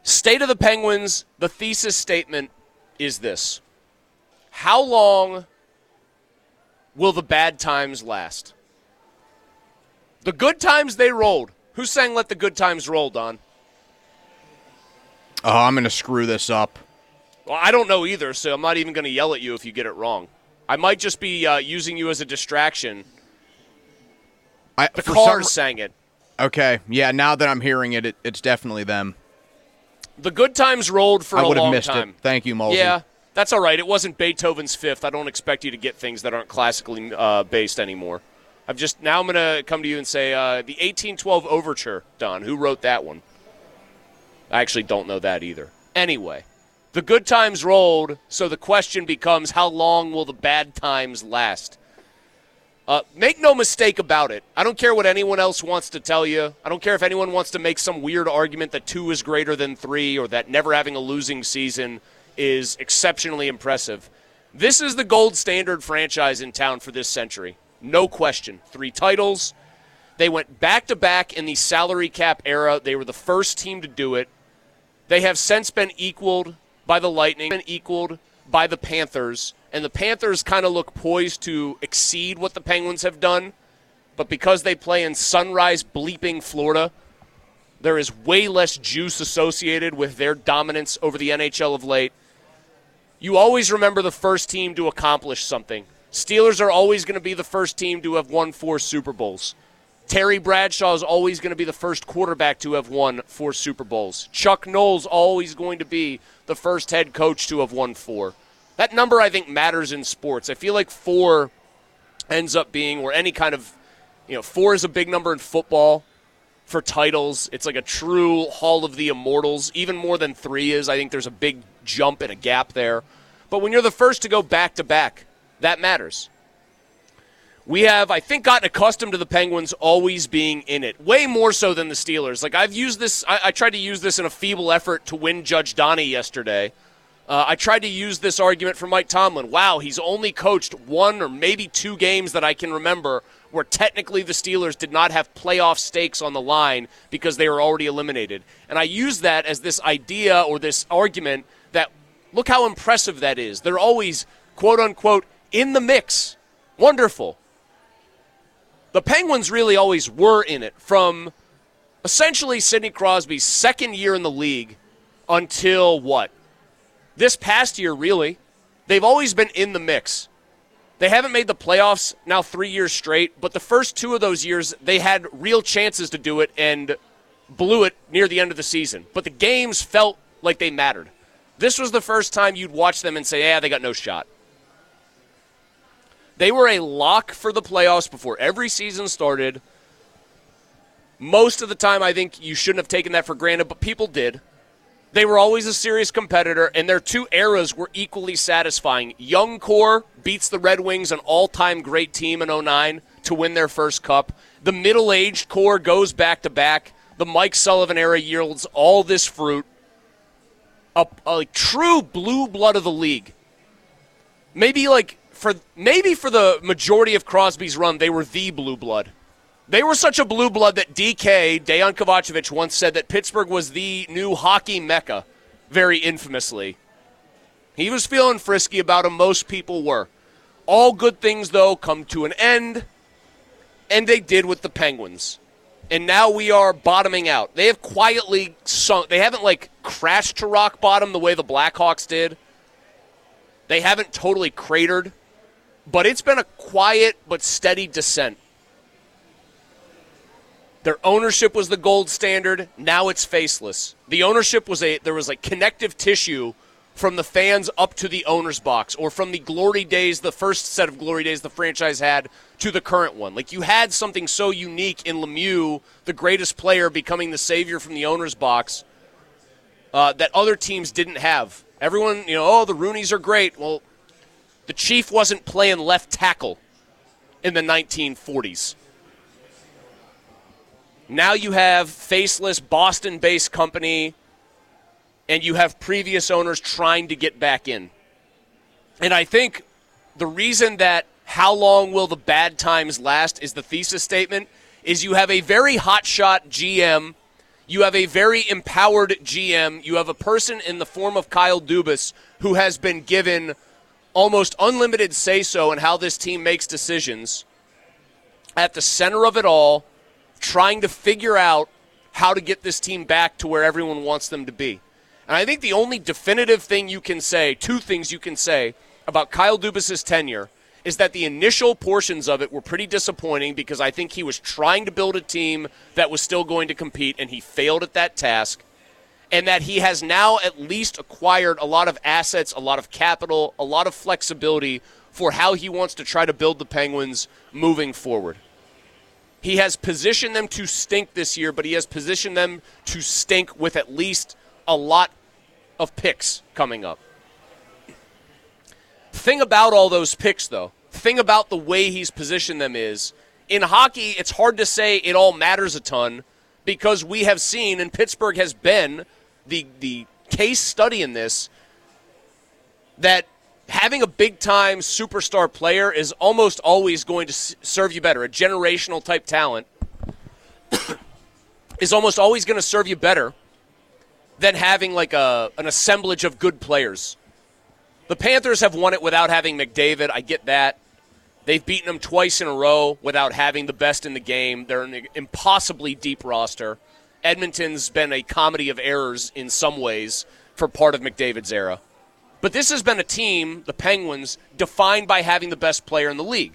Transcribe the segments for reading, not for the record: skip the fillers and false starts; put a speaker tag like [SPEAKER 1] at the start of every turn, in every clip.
[SPEAKER 1] State of the Penguins, the thesis statement is this. How long will the bad times last? The good times, they rolled. Who's saying let the good times roll, Don?
[SPEAKER 2] Oh, I'm going to screw this up.
[SPEAKER 1] Well, I don't know either, so I'm not even going to yell at you if you get it wrong. I might just be using you as a distraction. The Cars sang it.
[SPEAKER 2] Okay, yeah, now that I'm hearing it, it's definitely them.
[SPEAKER 1] The good times rolled for a long time.
[SPEAKER 2] I would have missed it. Thank you, Mulsey.
[SPEAKER 1] Yeah, that's all right. It wasn't Beethoven's Fifth. I don't expect you to get things that aren't classically based anymore. I'm going to come to you and say the 1812 Overture, Don. Who wrote that one? I actually don't know that either. Anyway, the good times rolled, so the question becomes, how long will the bad times last? Make no mistake about it. I don't care what anyone else wants to tell you. I don't care if anyone wants to make some weird argument that 2 is greater than 3 or that never having a losing season is exceptionally impressive. This is the gold standard franchise in town for this century. No question. 3 titles. They went back-to-back in the salary cap era. They were the first team to do it. They have since been equaled by the Lightning, been equaled by the Panthers, and the Panthers kind of look poised to exceed what the Penguins have done, but because they play in Sunrise bleeping Florida, there is way less juice associated with their dominance over the NHL of late. You always remember the first team to accomplish something. Steelers are always going to be the first team to have won 4 Super Bowls. Terry Bradshaw is always going to be the first quarterback to have won 4 Super Bowls. Chuck Noll's always going to be the first head coach to have won 4. That number, I think, matters in sports. I feel like 4 ends up being, or any kind of, 4 is a big number in football for titles. It's like a true Hall of the Immortals, even more than 3 is. I think there's a big jump and a gap there. But when you're the first to go back-to-back, that matters. We have, I think, gotten accustomed to the Penguins always being in it, way more so than the Steelers. Like, I've used this, I tried to use this in a feeble effort to win Judge Donnie yesterday. I tried to use this argument for Mike Tomlin. Wow, he's only coached 1 or maybe 2 games that I can remember where technically the Steelers did not have playoff stakes on the line because they were already eliminated. And I use that as this idea or this argument that, look how impressive that is. They're always, quote-unquote, in the mix. Wonderful. The Penguins really always were in it from essentially Sidney Crosby's second year in the league until what? This past year, really. They've always been in the mix. They haven't made the playoffs now 3 years straight, but the first 2 of those years, they had real chances to do it and blew it near the end of the season. But the games felt like they mattered. This was the first time you'd watch them and say, yeah, they got no shot. They were a lock for the playoffs before every season started. Most of the time, I think you shouldn't have taken that for granted, but people did. They were always a serious competitor, and their 2 eras were equally satisfying. Young core beats the Red Wings, an all-time great team in 2009, to win their first cup. The middle-aged core goes back-to-back. The Mike Sullivan era yields all this fruit. A true blue blood of the league. Maybe for the majority of Crosby's run, they were the blue blood. They were such a blue blood that DK, Dejan Kovacevic, once said that Pittsburgh was the new hockey mecca, very infamously. He was feeling frisky about him. Most people were. All good things, though, come to an end, and they did with the Penguins. And now we are bottoming out. They have quietly sunk. They haven't, crashed to rock bottom the way the Blackhawks did. They haven't totally cratered, but it's been a quiet but steady descent. Their ownership was the gold standard. Now it's faceless. The ownership there was connective tissue from the fans up to the owner's box, or from the glory days, the first set of glory days the franchise had, to the current one. You had something so unique in Lemieux, the greatest player, becoming the savior from the owner's box, that other teams didn't have. Everyone, the Rooneys are great. Well, the Chief wasn't playing left tackle in the 1940s. Now you have faceless Boston-based company, and you have previous owners trying to get back in. And I think the reason that how long will the bad times last is the thesis statement, is you have a very hotshot GM. You have a very empowered GM. You have a person in the form of Kyle Dubas who has been given almost unlimited say-so in how this team makes decisions. At the center of it all, trying to figure out how to get this team back to where everyone wants them to be. And I think the only definitive thing you can say, two things you can say about Kyle Dubas' tenure, is that the initial portions of it were pretty disappointing because I think he was trying to build a team that was still going to compete, and he failed at that task, and that he has now at least acquired a lot of assets, a lot of capital, a lot of flexibility for how he wants to try to build the Penguins moving forward. He has positioned them to stink this year, but he has positioned them to stink with at least a lot of picks coming up. Thing about all those picks, though, thing about the way he's positioned them is, in hockey, it's hard to say it all matters a ton because we have seen, and Pittsburgh has been the case study in this, that having a big-time superstar player is almost always going to serve you better. A generational-type talent is almost always going to serve you better than having like an assemblage of good players. The Panthers have won it without having McDavid. I get that. They've beaten them twice in a row without having the best in the game. They're an impossibly deep roster. Edmonton's been a comedy of errors in some ways for part of McDavid's era. But this has been a team, the Penguins, defined by having the best player in the league.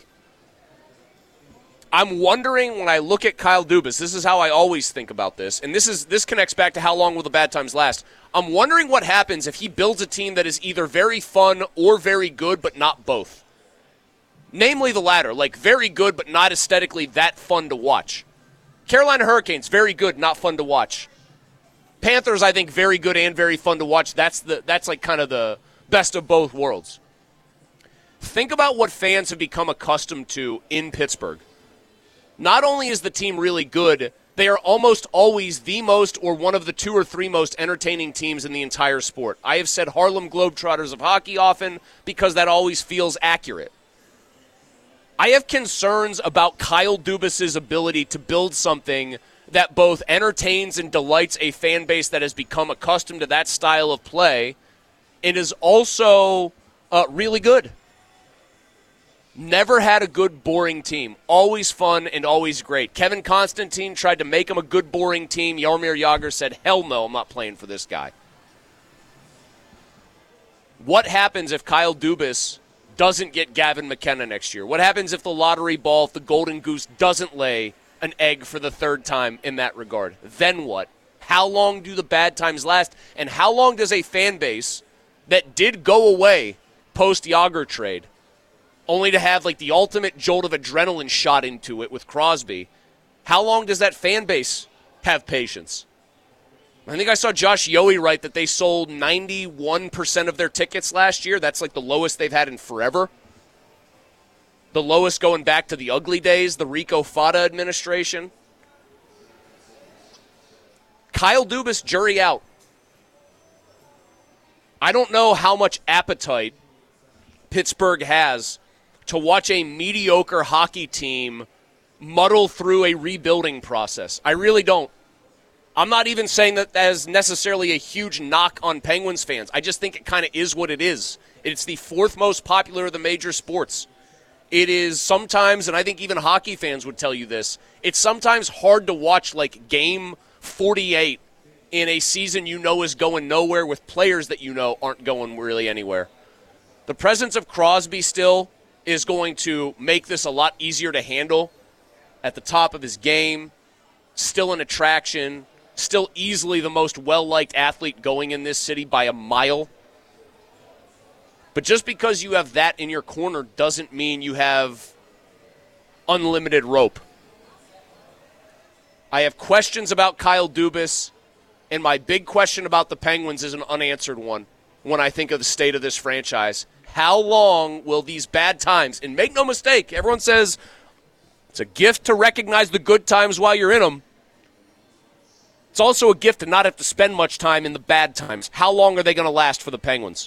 [SPEAKER 1] I'm wondering when I look at Kyle Dubas, this is how I always think about this, and this connects back to how long will the bad times last. I'm wondering what happens if he builds a team that is either very fun or very good, but not both. Namely the latter, like very good, but not aesthetically that fun to watch. Carolina Hurricanes, very good, not fun to watch. Panthers, I think, very good and very fun to watch. That's like kind of the best of both worlds. Think about what fans have become accustomed to in Pittsburgh. Not only is the team really good, they are almost always the most or one of the two or three most entertaining teams in the entire sport. I have said Harlem Globetrotters of hockey often because that always feels accurate. I have concerns about Kyle Dubas' ability to build something that both entertains and delights a fan base that has become accustomed to that style of play and is also really good. Never had a good, boring team. Always fun and always great. Kevin Constantine tried to make him a good, boring team. Jaromir Jagr said, hell no, I'm not playing for this guy. What happens if Kyle Dubas doesn't get Gavin McKenna next year? What happens if the lottery ball, if the Golden Goose doesn't lay an egg for the third time in that regard? Then what? How long do the bad times last? And how long does a fan base that did go away post-Jagr trade, only to have like the ultimate jolt of adrenaline shot into it with Crosby, how long does that fan base have patience? I think I saw Josh Yohe write that they sold 91% of their tickets last year. That's like the lowest they've had in forever. The lowest going back to the ugly days, the Rico Fata administration. Kyle Dubas, jury out. I don't know how much appetite Pittsburgh has to watch a mediocre hockey team muddle through a rebuilding process. I really don't. I'm not even saying that is necessarily a huge knock on Penguins fans. I just think it kind of is what it is. It's the fourth most popular of the major sports. It is sometimes, and I think even hockey fans would tell you this, it's sometimes hard to watch like game 48 in a season you know is going nowhere with players that you know aren't going really anywhere. The presence of Crosby still is going to make this a lot easier to handle at the top of his game, still an attraction, still easily the most well-liked athlete going in this city by a mile. But just because you have that in your corner doesn't mean you have unlimited rope. I have questions about Kyle Dubas, and my big question about the Penguins is an unanswered one when I think of the state of this franchise. How long will these bad times, and make no mistake, everyone says it's a gift to recognize the good times while you're in them. It's also a gift to not have to spend much time in the bad times. How long are they going to last for the Penguins?